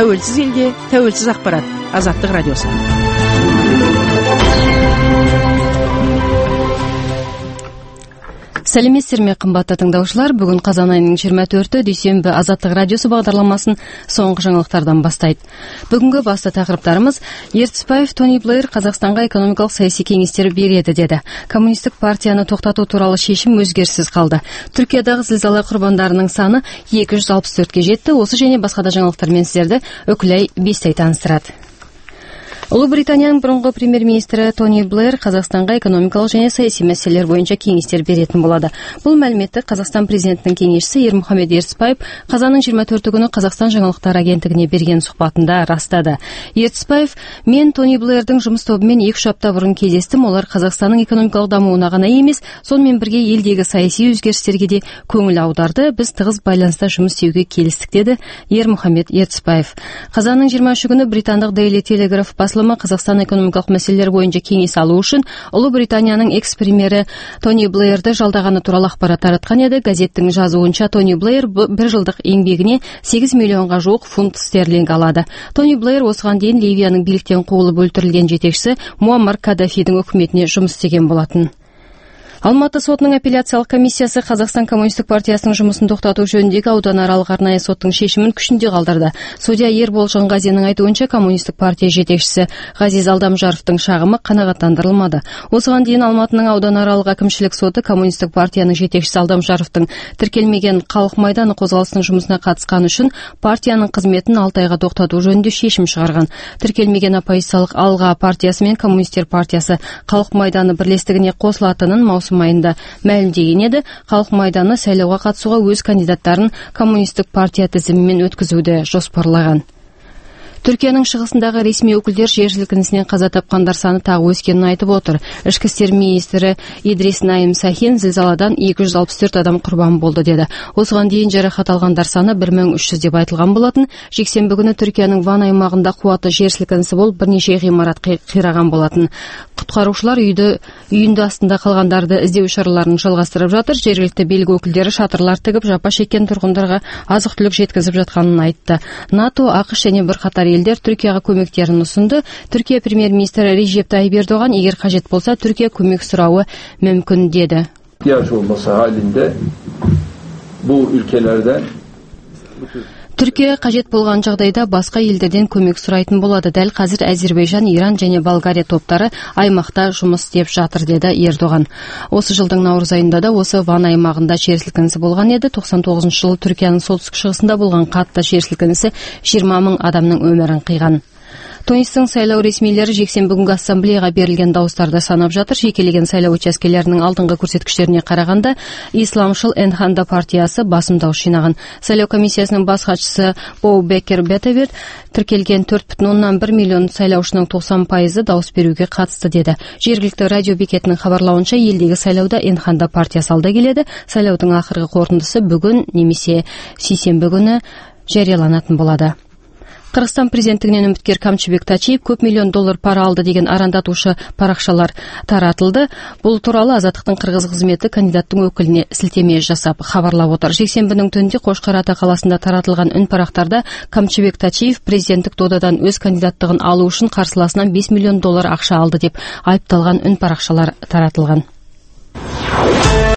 тәуелсіз елде тәуелсіз ақпарат. Азаттық радиосы. Сәлеметсіздер ме, қымбатты тыңдаушылар. Бүгін қазан айының 24-і дүйсенбі Азаттық радиосы бағдарламасын соңғы жаңалықтардан бастайды. Бүгінгі басты тақырыптарымыз: Ертісбаев Тони Блэйр Қазақстанға экономикалық саяси кеңестер береді деді. Коммунистік партияны тоқтату туралы шешім өзгеріссіз қалды. Түркиядағы зілзала құрбандарының саны 264-ке жетті. Осы және басқа да жаңалықтармен сіздерді Үкілай Бестай таныстырады. Ұлыбританияның бұрынғы премьер-министрі Тони Блэйр Қазақстанға экономикалық және саяси мәселелер бойынша кеңестер беретін болады. Бұл мәліметті Қазақстан президентінің кеңесшісі Ермұхамед Ертісбаев қазанның 24 күні Қазақстан жаңалықтар агенттігіне берген сұхбатында растады. Ертісбаев: "Мен Тони Блэйрдің жұмыс тобымен 2-3 апта бұрын кездестім. Олар Қазақстанның экономикалық дамуына ғана емес, сонымен бірге елдегі саяси өзгерістерге де көңіл аударды. Біз тығыз байланыста жұмыс істеуге келістік", деді Ермұхамед Ертісбаев. Қазанның 23 күні британдық Daily Telegraph басылымы Қазақстан экономикалық мәселелер бойынша кеңес алу үшін Ұлыбританияның экс-премьері Тони Блэйрді жалдағаны туралы ақпарат таратқан еді. Газеттің жазуынша Тони Блэйр бір жылдық еңбегіне 8 миллионға жуық фунт стерлинг алады. Тони Блэйр осыған дейін Ливияның биліктен қуылып өлтірілген жетекшісі Муаммар Каддафидің үкіметіне жұмыс істеген болатын. Алматы сотының апелляциялық комиссиясы Қазақстан коммунистік партиясының жұмысын тоқтату жөніндегі ауданаралық арнайы соттың шешімін күшінде қалдырды. Судья Ербол Жанғазиннің айтуынша, коммунистік партия жетекшісі Ғазиз Алдамжаровтың шағымы қанағаттандырылмады. Осыған дейін Алматының ауданаралық әкімшілік соты коммунистік партияның жетекшісі Алдамжаровтың тіркелмеген Халық майданы қозғалысының жұмысына қатысқаны үшін партияның қызметін 6 айға тоқтату жөнінде шешім шығарған. Тіркелмеген оппозициялық Алға партиясы мен Коммунистер партиясы Халық майданы бірлестігіне қосылатынын маусым айында мәлімдеген еді. Халық майданы сайлауға қатысуға өз кандидаттарын коммунистік партия тізімімен өткізуді жоспарлаған. Түркияның шығысындағы ресми өкілдер жер сілкінісінен қаза тапқандар саны тағы өскенін айтып отыр. Ішкі істер министрі Идрис Наим Сахин зілзаладан 264 адам құрбан болды деді. Осыған дейін жарақат алғандар саны 1300 деп айтылған болатын. Жексенбі күні Түркияның Ван аймағында қуатты жер сілкінісі болып бірнеше ғимарат қираған болатын. Құтқарушылар үйінді астында қалғандарды іздеу шараларын жалғастырып жатыр. Жергілікті билік өкілдері шатырлар тігіп, жапа шеккен тұрғындарға азық-түлік жеткізіп жатқанын айтты. НАТО, ақш және бірқатар елдер Түркияға көмектерін ұсынды. Түркия премьер-министрі Режеп Тайип Ердоған, егер қажет болса, Түркия көмек сұрауы мүмкін деді. Түркия қажет болған жағдайда басқа елдерден көмек сұрайтын болады. Дәл қазір Әзербайжан, Иран және Болгария топтары аймақта жұмыс істеп жатыр, деді Ердоған. Осы жылдың наурыз айында да осы Ван аймағында жер сілкінісі болған еді. 99 жылы Түркияның солтүстік шығысында болған қатты жер сілкінісі 20 мың адамның өмірін қиған. Тунистің сайлау ресмилері жексенбі күнгі ассамблеяға берілген дауыстарды санап жатыр. Жекелеген сайлау учаскелерінің алдыңғы көрсеткіштеріне қарағанда Исламшыл Энханда партиясы басым дауыс жинаған. Сайлау комиссиясының бас хатшысы Боу Бекер Бетаверт тіркелген 4,1 миллион сайлаушының 90% дауыс беруге қатысты деді. Жергілікті радио бекетінің хабарлауынша, елдегі сайлауда Энханда партиясы алда келеді. Сайлаудың ақырғы қорытындысы бүгін немесе сейсенбі күні жарияланатын болады. Қырғызстан президенттігінен үміткер Камчыбек Тачиев көп миллион доллар пара алды деген арандатушы парақшалар таратылды. Бұл туралы Азаттықтың қырғыз қызметі кандидаттың өкіліне сілтеме жасап хабарлап отыр. Жексенбінің түнде Қошқар Ата қаласында таратылған үн парақтарда Камчыбек Тачиев президенттік додадан өз кандидаттығын алу үшін қарсыласынан 5 миллион доллар ақша алды деп айыпталған үн парақшалар таратылған.